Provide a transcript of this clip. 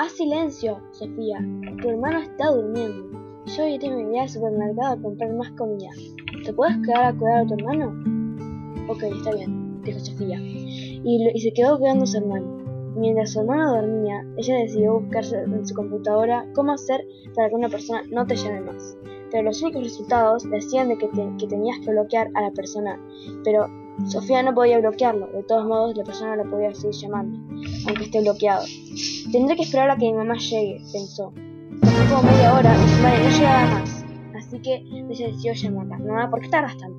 Haz silencio, Sofía. Tu hermano está durmiendo. Yo hoy tengo que ir al supermercado a comprar más comida. ¿Te puedes quedar a cuidar a tu hermano? Ok, está bien, dijo Sofía. Y se quedó cuidando a su hermano. Mientras su hermano dormía, ella decidió buscarse en su computadora cómo hacer para que una persona no te llame más. Pero los únicos resultados decían de que tenías que bloquear a la persona. Pero Sofía no podía bloquearlo. De todos modos, la persona lo podía seguir llamando, aunque esté bloqueado. Tendré que esperar a que mi mamá llegue, pensó. Pasó como media hora y su madre no llegaba más. Así que ella decidió llamarla. Mamá, ¿por qué tardas tanto?